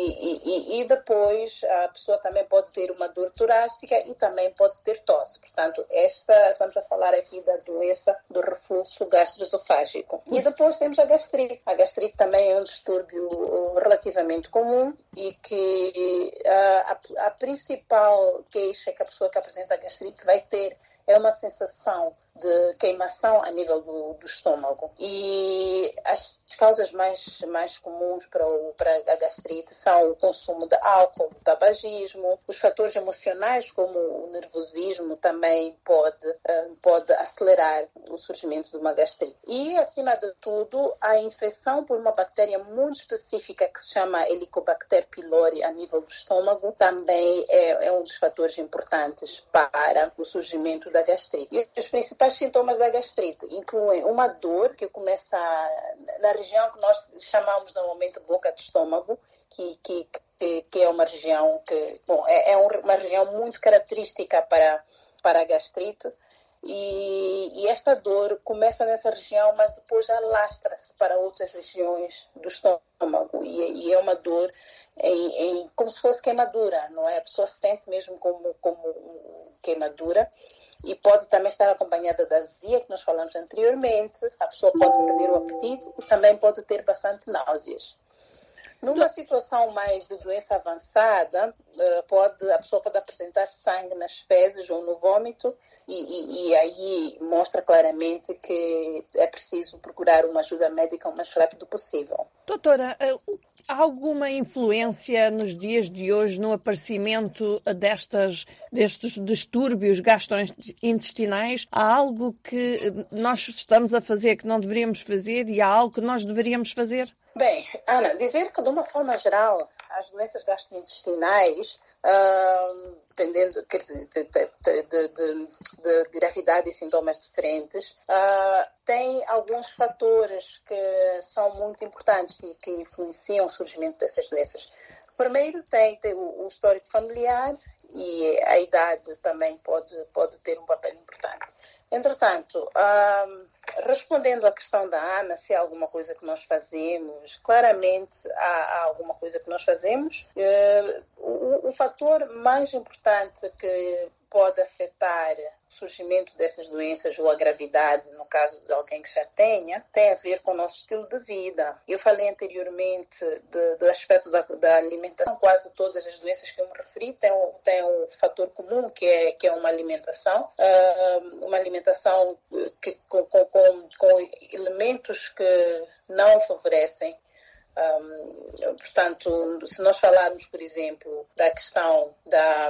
e depois a pessoa também pode ter uma dor torácica e também pode ter tosse. Portanto, estamos a falar aqui da doença do refluxo gastroesofágico. E depois temos a gastrite. A gastrite também é um distúrbio relativamente comum e que a principal queixa que a pessoa que apresenta a gastrite vai ter é uma sensação de queimação a nível do estômago. E as causas mais comuns para a gastrite são o consumo de álcool, o tabagismo, os fatores emocionais como o nervosismo também pode acelerar o surgimento de uma gastrite. E, acima de tudo, a infecção por uma bactéria muito específica que se chama Helicobacter pylori a nível do estômago também é um dos fatores importantes para o surgimento da gastrite. E os principais sintomas da gastrite incluem uma dor que começa na região que nós chamamos normalmente boca de estômago, que é uma região que, uma região muito característica para a gastrite. E esta dor começa nessa região, mas depois alastra-se para outras regiões do estômago. E é uma dor como se fosse queimadura, não é? A pessoa sente mesmo como queimadura. E pode também estar acompanhada da azia, que nós falamos anteriormente. A pessoa pode perder o apetite e também pode ter bastante náuseas. Numa situação mais de doença avançada, a pessoa pode apresentar sangue nas fezes ou no vômito e aí mostra claramente que é preciso procurar uma ajuda médica o mais rápido possível. Doutora, há alguma influência nos dias de hoje no aparecimento destes distúrbios gastrointestinais? Há algo que nós estamos a fazer que não deveríamos fazer e há algo que nós deveríamos fazer? Bem, Ana, dizer que de uma forma geral as doenças gastrointestinais, dependendo de gravidade e sintomas diferentes, tem alguns fatores que são muito importantes e que influenciam o surgimento dessas doenças. Primeiro tem o histórico familiar e a idade também pode ter um papel importante. Entretanto, respondendo à questão da Ana, se há alguma coisa que nós fazemos, claramente há alguma coisa que nós fazemos. o fator mais importante que pode afetar o surgimento dessas doenças ou a gravidade, no caso de alguém que já tenha, tem a ver com o nosso estilo de vida. Eu falei anteriormente do aspecto da alimentação. Quase todas as doenças que eu me referi têm um fator comum, que é uma alimentação que, com elementos que não favorecem. Portanto, se nós falarmos, por exemplo, da questão da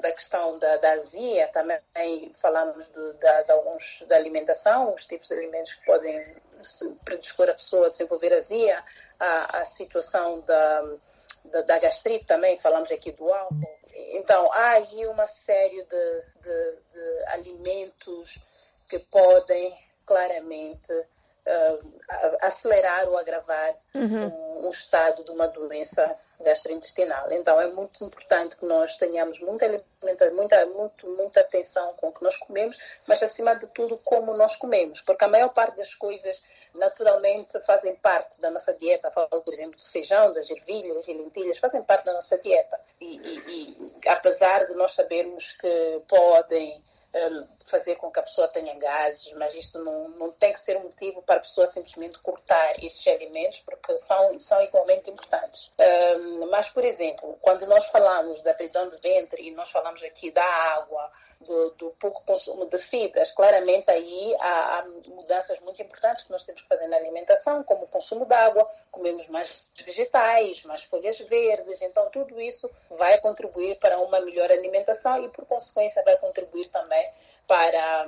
azia, também falamos da alimentação, os tipos de alimentos que podem predispor a pessoa a desenvolver azia, a situação da gastrite também, falamos aqui do álcool. Então, há aí uma série de alimentos que podem claramente acelerar ou agravar um estado de uma doença gastrointestinal. Então, é muito importante que nós tenhamos muita atenção com o que nós comemos, mas, acima de tudo, como nós comemos, porque a maior parte das coisas, naturalmente, fazem parte da nossa dieta. Falo, por exemplo, do feijão, das ervilhas e lentilhas, fazem parte da nossa dieta. E apesar de nós sabermos que podem fazer com que a pessoa tenha gases, mas isto não tem que ser um motivo para a pessoa simplesmente cortar esses alimentos, porque são igualmente importantes. Mas, por exemplo, quando nós falamos da prisão de ventre e nós falamos aqui da água, do pouco consumo de fibras, claramente aí há mudanças muito importantes que nós temos que fazer na alimentação, como o consumo de água, comemos mais vegetais, mais folhas verdes, então tudo isso vai contribuir para uma melhor alimentação e, por consequência, vai contribuir também para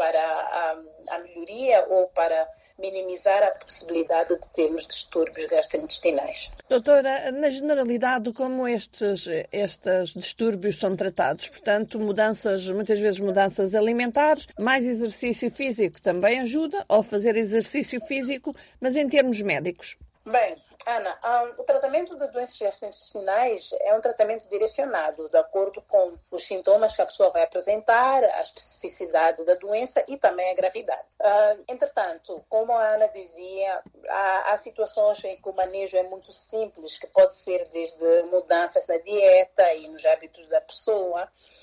a melhoria ou para minimizar a possibilidade de termos distúrbios gastrointestinais. Doutora, na generalidade, como estes distúrbios são tratados? Portanto, muitas vezes mudanças alimentares, mais exercício físico também ajuda, ou fazer exercício físico, mas em termos médicos? Bem, Ana, o tratamento de doenças gastrointestinais é um tratamento direcionado, de acordo com os sintomas que a pessoa vai apresentar, a especificidade da doença e também a gravidade. Entretanto, como a Ana dizia, há situações em que o manejo é muito simples, que pode ser desde mudanças na dieta e nos hábitos da pessoa,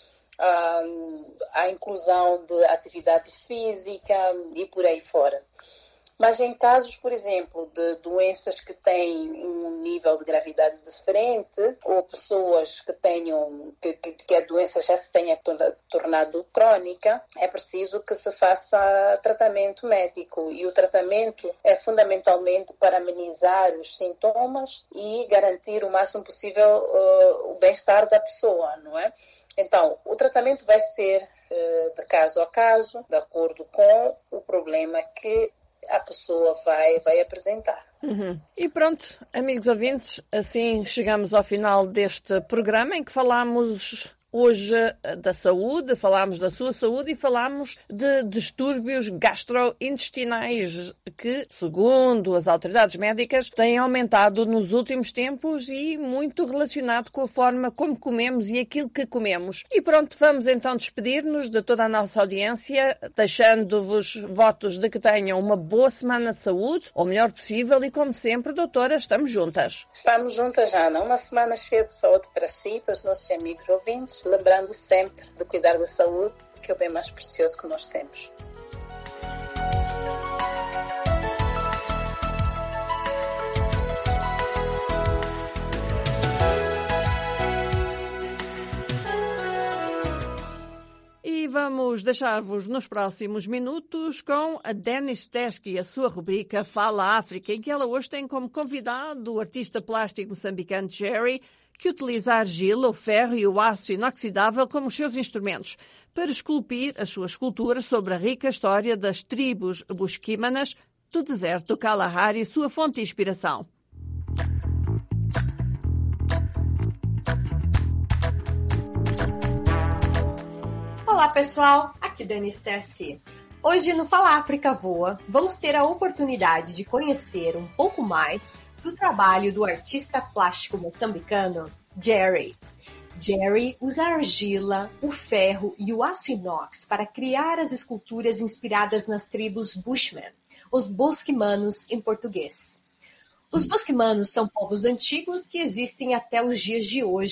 a inclusão de atividade física e por aí fora. Mas em casos, por exemplo, de doenças que têm um nível de gravidade diferente, ou pessoas que a doença já se tenha tornado crônica, é preciso que se faça tratamento médico. E o tratamento é fundamentalmente para amenizar os sintomas e garantir o máximo possível o bem-estar da pessoa, não é? Então, o tratamento vai ser de caso a caso, de acordo com o problema que a pessoa vai apresentar. E pronto, amigos ouvintes, assim chegamos ao final deste programa em que falámos hoje da saúde, falámos da sua saúde e falámos de distúrbios gastrointestinais que, segundo as autoridades médicas, têm aumentado nos últimos tempos e muito relacionado com a forma como comemos e aquilo que comemos. E pronto, vamos então despedir-nos de toda a nossa audiência, deixando-vos votos de que tenham uma boa semana de saúde, o melhor possível e, como sempre, doutora, estamos juntas. Estamos juntas, Ana. Uma semana cheia de saúde para si, para os nossos amigos ouvintes, lembrando sempre de cuidar da saúde, que é o bem mais precioso que nós temos. E vamos deixar-vos nos próximos minutos com a Denise Teskey e a sua rubrica Fala África, em que ela hoje tem como convidado o artista plástico moçambicano Jerry, que utiliza a argila, o ferro e o aço inoxidável como os seus instrumentos para esculpir as suas esculturas sobre a rica história das tribos busquímanas do deserto do Kalahari, sua fonte de inspiração. Olá pessoal, aqui Denise Teskey. Hoje no Fala África Voa, vamos ter a oportunidade de conhecer um pouco mais do trabalho do artista plástico moçambicano Jerry. Jerry usa a argila, o ferro e o aço inox para criar as esculturas inspiradas nas tribos Bushmen, os bosquimanos em português. Os bosquimanos são povos antigos que existem até os dias de hoje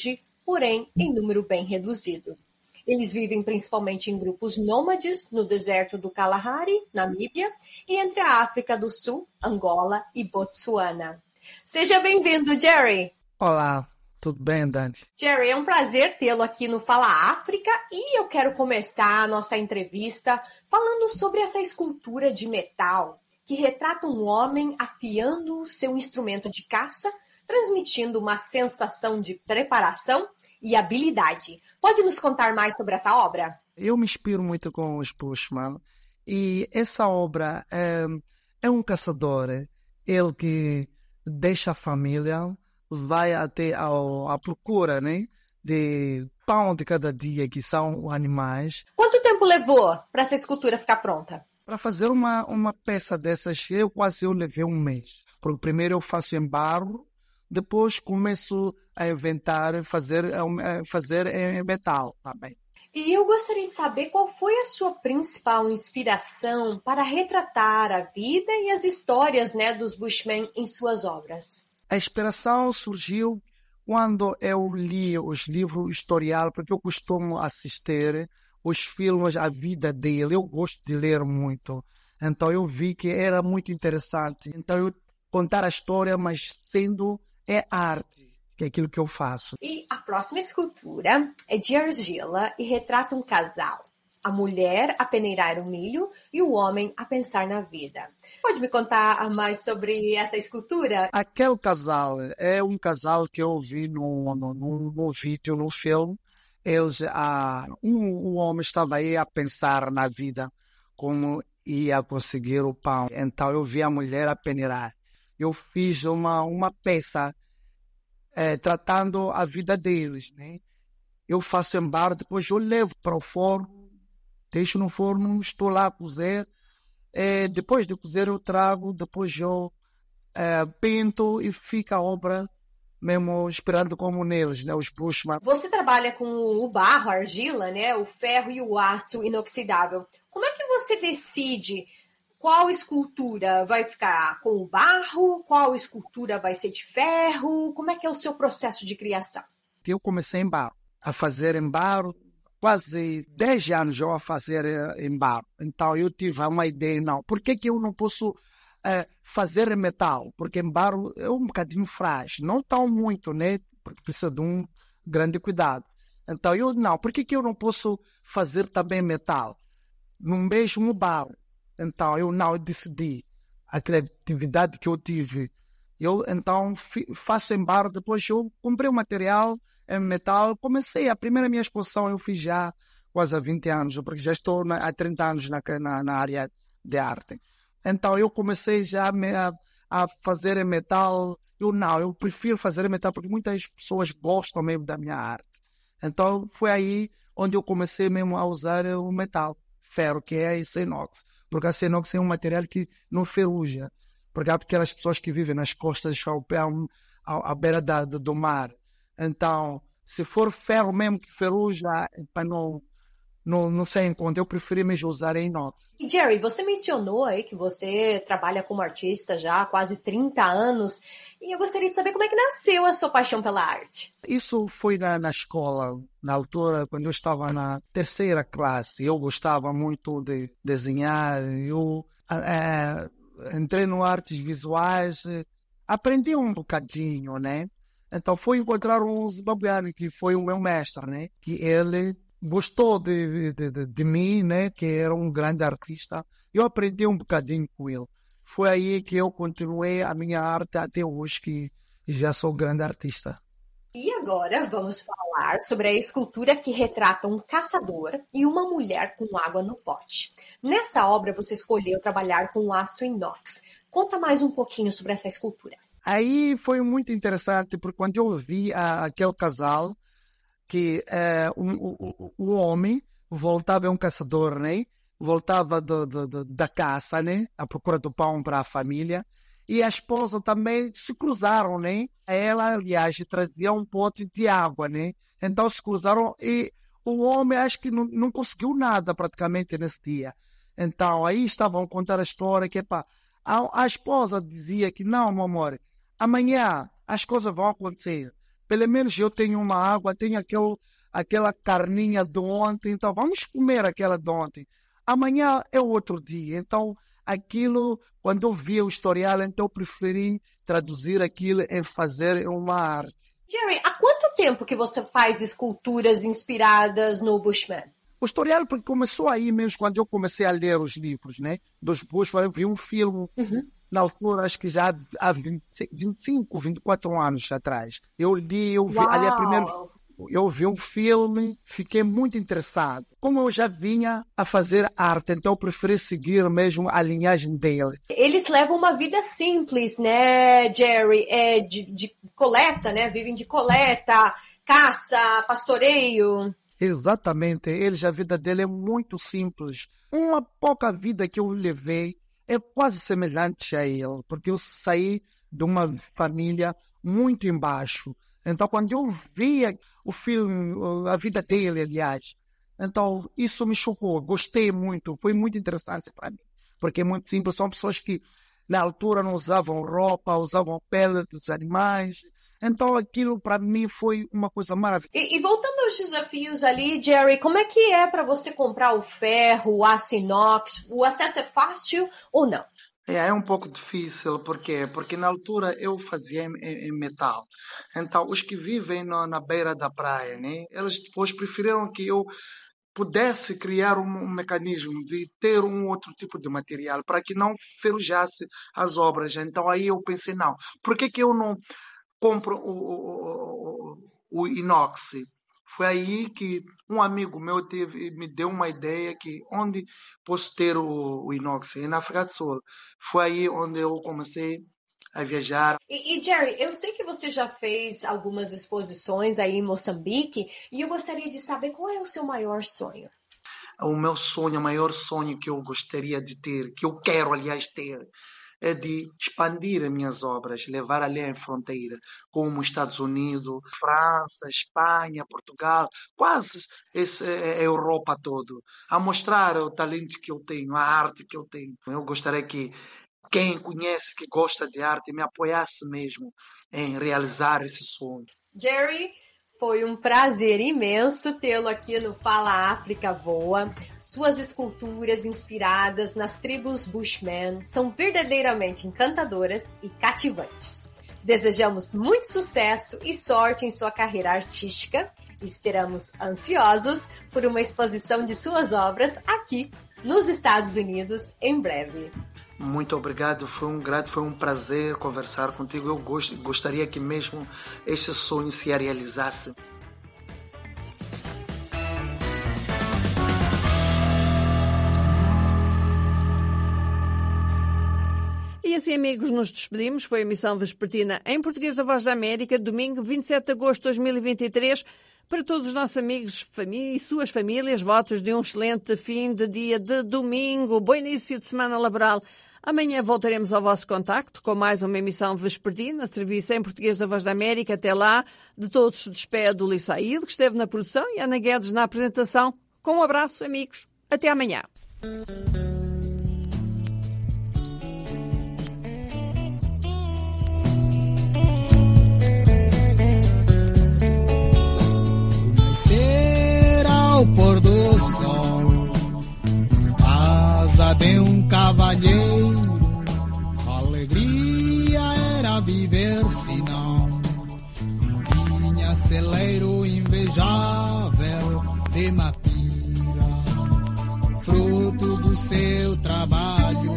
porém em número bem reduzido. Eles vivem principalmente em grupos nômades no deserto do Kalahari, Namíbia, e entre a África do Sul, Angola e Botsuana. Seja bem-vindo, Jerry! Olá, tudo bem, Dani? Jerry, é um prazer tê-lo aqui no Fala África e eu quero começar a nossa entrevista falando sobre essa escultura de metal que retrata um homem afiando o seu instrumento de caça, transmitindo uma sensação de preparação e habilidade. Pode nos contar mais sobre essa obra? Eu me inspiro muito com os Bushman e essa obra é um caçador, ele que deixa a família, vai até à procura, né, de pão de cada dia, que são animais. Quanto tempo levou para essa escultura ficar pronta? Para fazer uma peça dessas, eu levei um mês. Porque primeiro eu faço em barro, depois começo a inventar, fazer em metal também. E eu gostaria de saber qual foi a sua principal inspiração para retratar a vida e as histórias, né, dos Bushmen em suas obras. A inspiração surgiu quando eu li os livros historiais, porque eu costumo assistir os filmes, a vida dele. Eu gosto de ler muito. Então eu vi que era muito interessante. Então eu contar a história, mas sendo arte, que é aquilo que eu faço. E a próxima escultura é de argila e retrata um casal. A mulher a peneirar o milho e o homem a pensar na vida. Pode me contar mais sobre essa escultura? Aquele casal é um casal que eu vi no vídeo, no filme. O homem estava aí a pensar na vida, como ia conseguir o pão. Então eu vi a mulher a peneirar. Eu fiz uma peça tratando a vida deles, né? Eu faço em barro, depois eu levo para o forno, deixo no forno, estou lá a cozer. Depois de cozer eu trago, depois eu pinto e fica a obra mesmo esperando como neles, né? Os Bushman. Você trabalha com o barro, a argila, né? O ferro e o aço inoxidável. Como é que você decide qual escultura vai ficar com o barro, qual escultura vai ser de ferro? Como é que é o seu processo de criação? Eu comecei em barro, a fazer em barro, quase 10 anos já a fazer em barro. Então eu tive uma ideia, não, por que eu não posso fazer em metal? Porque em barro é um bocadinho frágil, não tão muito, né? Porque precisa de um grande cuidado. Então por que eu não posso fazer também metal? No mesmo barro. Então eu decidi, a criatividade que eu tive, eu então faço em barro, depois eu comprei o material em metal, comecei, a primeira minha exposição eu fiz já quase há 20 anos, porque já estou há 30 anos na área de arte. Então eu comecei já a fazer em metal, eu prefiro fazer em metal porque muitas pessoas gostam mesmo da minha arte. Então foi aí onde eu comecei mesmo a usar o metal, ferro, que é esse inox. Porque a inox é um material que não ferruja. Porque há aquelas pessoas que vivem nas costas à beira do mar. Então, se for ferro mesmo que ferruja, não sei em conta. Eu preferi mesmo usar inox. E Jerry, você mencionou aí que você trabalha como artista já há quase 30 anos. E eu gostaria de saber como é que nasceu a sua paixão pela arte. Isso foi na escola, na altura, quando eu estava na terceira classe. Eu gostava muito de desenhar. Eu entrei no artes visuais, aprendi um bocadinho, né? Então fui encontrar um zimbabueano que foi o meu mestre, né? Que ele gostou de mim, né? Que era um grande artista. Eu aprendi um bocadinho com ele. Foi aí que eu continuei a minha arte até hoje, que já sou grande artista. E agora vamos falar sobre a escultura que retrata um caçador e uma mulher com água no pote. Nessa obra você escolheu trabalhar com aço inox. Conta mais um pouquinho sobre essa escultura. Aí foi muito interessante, porque quando eu vi aquele casal, que o homem voltava, é um caçador, né? Voltava da caça, né? À procura do pão para a família. E a esposa também se cruzaram, né? Ela, aliás, trazia um pote de água, né? Então se cruzaram e o homem acho que não conseguiu nada praticamente nesse dia. Então aí estavam a contar a história que a esposa dizia que não, meu amor, amanhã as coisas vão acontecer. pelo menos eu tenho uma água, tenho aquela carninha de ontem, então vamos comer aquela de ontem. Amanhã é outro dia, então aquilo, quando eu vi o historial, então eu preferi traduzir aquilo em fazer uma arte. Jerry, há quanto tempo que você faz esculturas inspiradas no Bushman? O historial começou aí mesmo, quando eu comecei a ler os livros, né? Dos Bushman, eu vi um filme, na altura, acho que já há 25, 24 anos atrás. Eu vi ali eu vi um filme, fiquei muito interessado. Como eu já vinha a fazer arte, então eu preferi seguir mesmo a linhagem dele. Eles levam uma vida simples, né, Jerry? De coleta, né? Vivem de coleta, caça, pastoreio. Exatamente. A vida dele é muito simples. Uma pouca vida que eu levei é quase semelhante a ele, porque eu saí de uma família muito embaixo. Então, quando eu via o filme, a vida dele, aliás, então isso me chocou, gostei muito, foi muito interessante para mim, porque é muito simples, são pessoas que na altura não usavam roupa, usavam pele dos animais, então aquilo para mim foi uma coisa maravilhosa. E voltando aos desafios ali, Jerry, como é que é para você comprar o ferro, o aço inox? O acesso é fácil ou não? É um pouco difícil, por quê? Porque na altura eu fazia em metal. Então, os que vivem na beira da praia, né? Eles depois preferiram que eu pudesse criar um mecanismo de ter um outro tipo de material para que não ferrujasse as obras. Então, aí eu pensei, não, por que eu não compro o inox? Foi aí que um amigo meu me deu uma ideia que onde posso ter o inox? Na África do Sul. Foi aí onde eu comecei a viajar. E Jerry, eu sei que você já fez algumas exposições aí em Moçambique e eu gostaria de saber qual é o seu maior sonho. O meu sonho, o maior sonho que eu gostaria de ter, que eu quero, aliás, ter, é de expandir as minhas obras, levar além a fronteira, como Estados Unidos, França, Espanha, Portugal, quase a Europa toda, a mostrar o talento que eu tenho, a arte que eu tenho. Eu gostaria que quem conhece, que gosta de arte, me apoiasse mesmo em realizar esse sonho. Jerry, foi um prazer imenso tê-lo aqui no Fala África Voa. Suas esculturas inspiradas nas tribos Bushman são verdadeiramente encantadoras e cativantes. Desejamos muito sucesso e sorte em sua carreira artística e esperamos ansiosos por uma exposição de suas obras aqui nos Estados Unidos em breve. Muito obrigado, foi um prazer conversar contigo. Eu gostaria que mesmo este sonho se realizasse. E assim, amigos, nos despedimos. Foi a emissão vespertina em português da Voz da América, domingo 27 de agosto de 2023. Para todos os nossos amigos e suas famílias, votos de um excelente fim de dia de domingo. Bom início de semana laboral. Amanhã voltaremos ao vosso contacto com mais uma emissão vespertina, serviço em português da Voz da América. Até lá, de todos se despede o Luís Saíl, que esteve na produção, e Ana Guedes na apresentação. Com um abraço, amigos. Até amanhã. Nascer ao pôr do sol, asa de um cavalheiro, alegria era viver, senão tinha celeiro invejável de mapira, fruto do seu trabalho.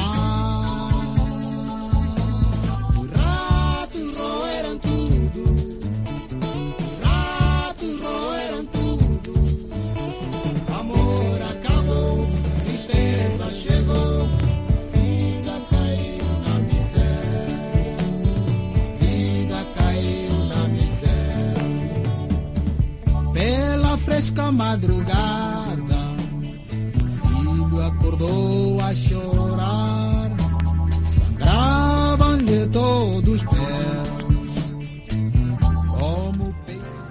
Os ratos roeram tudo, os ratos roeram tudo, amor acabou, tristeza chegou, vida caiu na miséria, vida caiu na miséria. Pela fresca madrugada, o filho acordou a chorar, sangravam-lhe todos os pés, como peitos.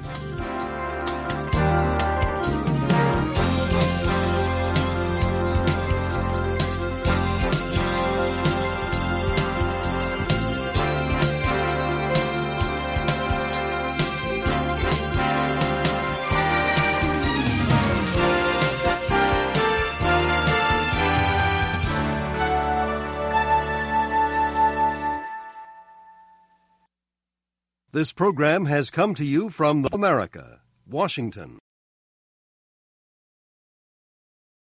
This program has come to you from America, Washington.